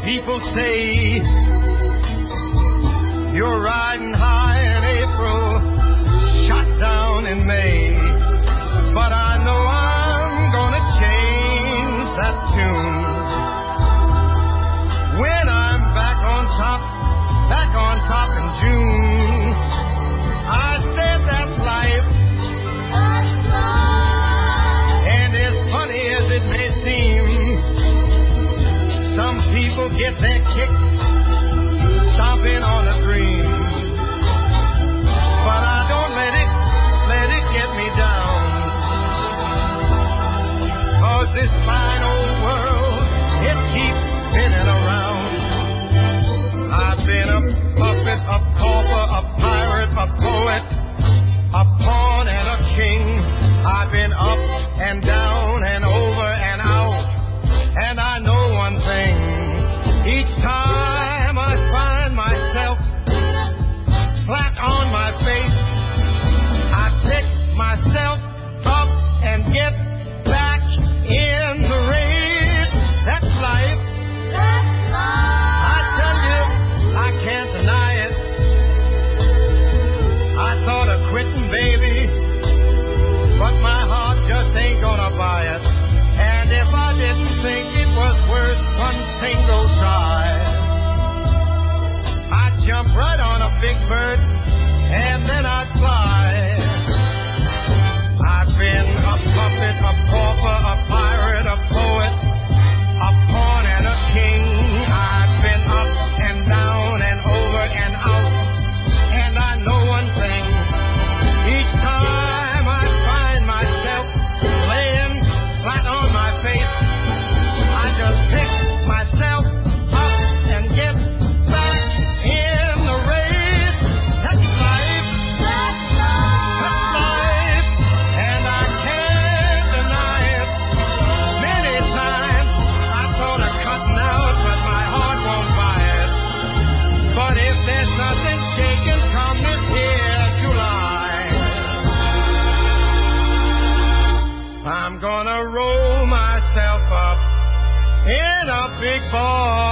People say you're riding high in April, shot down in May. But I know I'm gonna change that tune when I'm back on top in June. I said that's life, and as funny as it may seem, some people get their kick stomping on a dream. But I don't let it get me down. 'Cause this fine old world, it keeps spinning around. I've been a puppet, a pauper, a pirate, a poet, a pawn and a king. I've been up and down and over and out. And I know one thing, each time I find myself flat on my face, I pick myself up and get back in the race. That's life. I tell you, I can't deny it. I thought of quitting, baby, but my heart just ain't gonna buy it. And if I didn't think it was worth one single try, I'd jump right on a big bird and then I'd fly. I've been a puppet, a pauper, a pirate, a poet, a pawn and a king. I've been up and down and over and out. And I know one thing, each time I find myself laying flat on my face, I just pick myself up and get back in the race. That's life. That's life. And I can't deny it. Many times I thought of cutting out, but my heart won't buy it. But if there's nothing shaking come this here July, I'm gonna roll myself up in a big ball